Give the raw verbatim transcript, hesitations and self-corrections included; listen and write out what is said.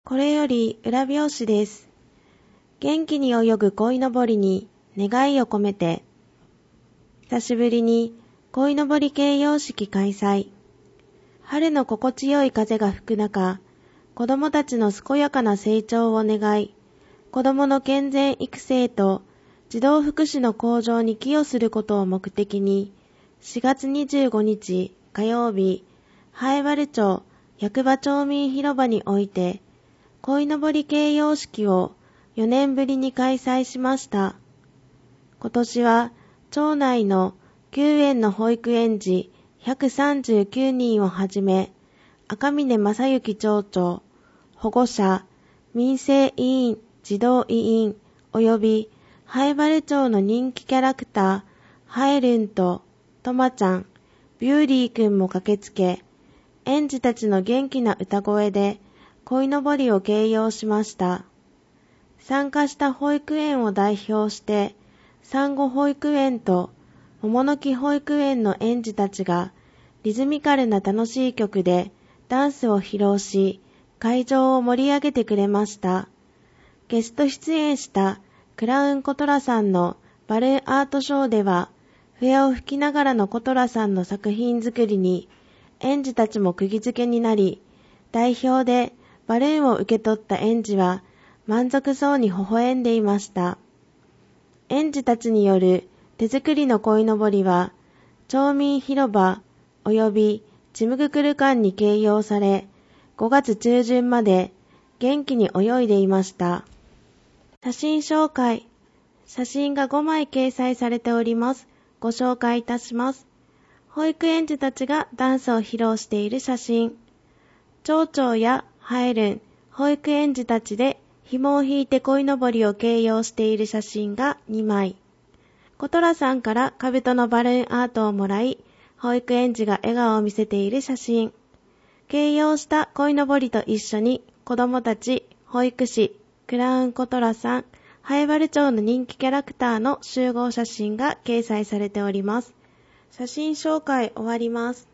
これより裏表紙です。元気に泳ぐ鯉のぼりに願いを込めて。久しぶりに鯉のぼり掲揚式開催。春の心地よい風が吹く中、子供たちの健やかな成長を願い、子供の健全育成と児童福祉の向上に寄与することを目的に、しがつにじゅうごにち火曜日、南風原町役場町民広場において、鯉のぼり掲揚式をよねんぶりに開催しました。今年は町内のきゅうえんの保育園児ひゃくさんじゅうきゅうにんをはじめ、赤嶺正幸町長、保護者、民生委員、児童委員、及び南風原町の人気キャラクター、ハエルンとトマちゃん、ビューリーくんも駆けつけ、園児たちの元気な歌声で鯉のぼりを掲揚しました。参加した保育園を代表して、産後保育園と桃の木保育園の園児たちがリズミカルな楽しい曲でダンスを披露し、会場を盛り上げてくれました。ゲスト出演したクラウンコトラさんのバルーンアートショーでは、笛を吹きながらのコトラさんの作品作りに園児たちも釘付けになり、代表でバルーンを受け取った園児は満足そうに微笑んでいました。園児たちによる手作りの鯉のぼりは、町民広場及びちむぐくる館に掲揚され、ごがつちゅうじゅんまで元気に泳いでいました。写真紹介。写真がごまい掲載されております。ご紹介いたします。保育園児たちがダンスを披露している写真。町長やハエルン、保育園児たちで紐を引いて鯉のぼりを掲揚している写真がにまい。コトラさんから兜のバルーンアートをもらい、保育園児が笑顔を見せている写真。掲揚した鯉のぼりと一緒に子どもたち、保育士、クラウンコトラさん、南風原町の人気キャラクターの集合写真が掲載されております。写真紹介終わります。